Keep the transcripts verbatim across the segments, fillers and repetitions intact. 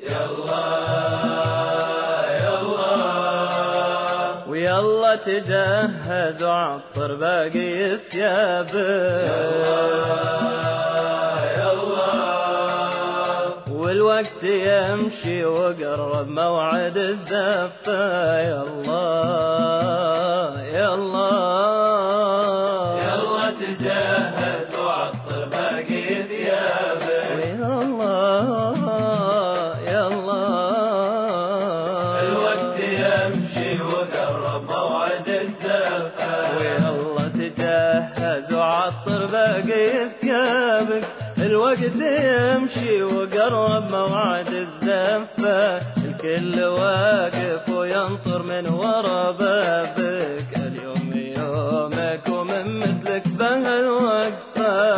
يلا يلا ويلا تجهز وعطر باقي ثيابك والوقت يمشي وقرب موعد الزفة. يلا يلا يلا تجهز وعطر باقي ثيابك. يلا يلا الوقت يمشي وقرب موعد الزفة. ويلا تجهز وعطر باقي ثيابك الوقت يمشي وقرب موعد الزفة. الكل واقف وينطر من ورا بابك. اليوم يومك ومن مثلك بهالوقفة.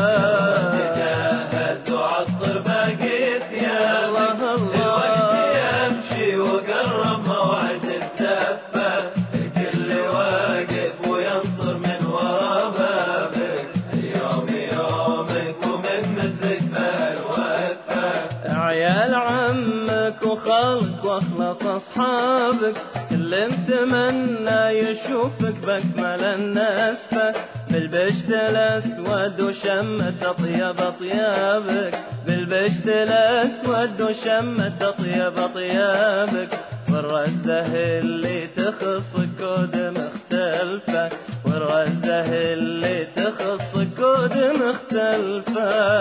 تجهز وعطر باقي ثيابك الوقت يمشي وقرب موعد الزفة. الكل واقف وينطر من ورا بابك. اليوم يومك ومن مثلك بهالوقفة. عيال عمك وخالك واخلص اصحابك كل متمنى يشوفك باكمل النفة. بالبشت الاسود وشمت اطيب اطيابك. بالبشت الاسود وشمت اطيب اطيابك. والرزة اللي تخص كود مختلفة. والرزة اللي تخص كود مختلفة.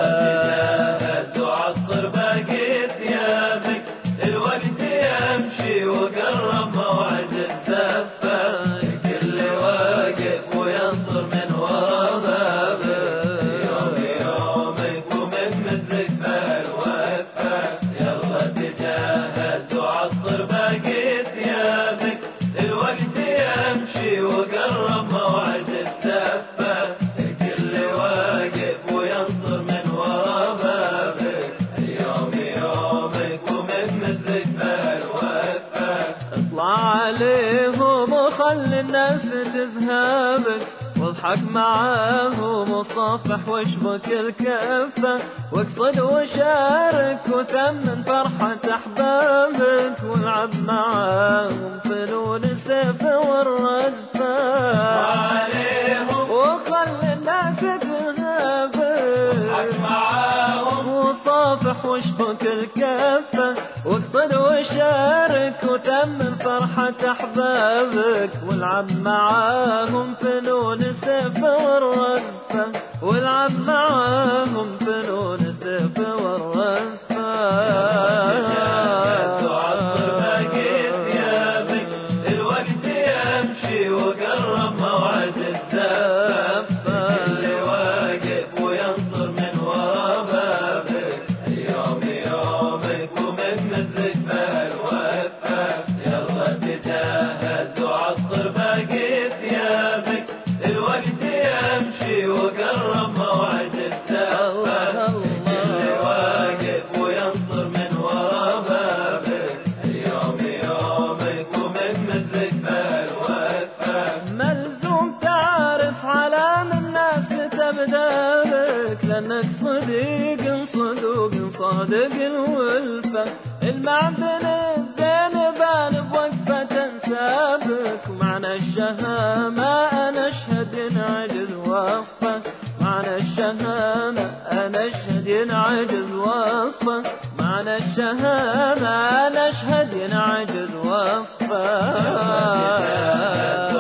تجهز وعطر باقي ثيابك الوقت يمشي وقرب موعد الزفة. الكل واقف وينطر من ورا بابك. يوم يومك ومن مثلك بهالوقفة. يلا تجهز وعطر باقي ثيابك الوقت يمشي وقرب موعد الزفة. الكل واقف وينطر من ورا بابك. يوم يومك ومن مثلك بهالوقفة. اطلع عليهم وخلي الناس تذهبك. واضحك معاهم وصافح واشبك الكفة. واقصد وشارك وثمن فرحة احبابك. والعب معاهم فنون السيف والرزفة. وخلي الناس تذهبك. واضحك معاهم وصافح واشبك الكفة. واقصد وشارك وتمم فرحة احبابك. والعب معاهم فنون السيف والرزفة. والعب معاهم فنون السيف والرزفة. تجهز وعطر باقي ثيابك الوقت يمشي وقرب موعد الزفة. الكل واقف وينطر من ورا بابك. يوم يومك ومن مثلك بهالوقفة. يلا تجهز وعطر باقي ثيابك الوقت يمشي وقرب موعد الزفة. الكل واقف وينطر من ورا بابك. يوم يومك ومن مثلك بهالوقفة. ملزوم تعرف علام الناس تبدالك. لأنك صديق صدوق صادق الولفة. المعدن الزين بان بوقفة تنسابك. ومعنى الشهامة أنا أشهد ينعجز وصفه. معنى الشهامة أنا أشهد ينعجز وصفه. معنى الشهامة أنا أشهد ينعجز وصفه.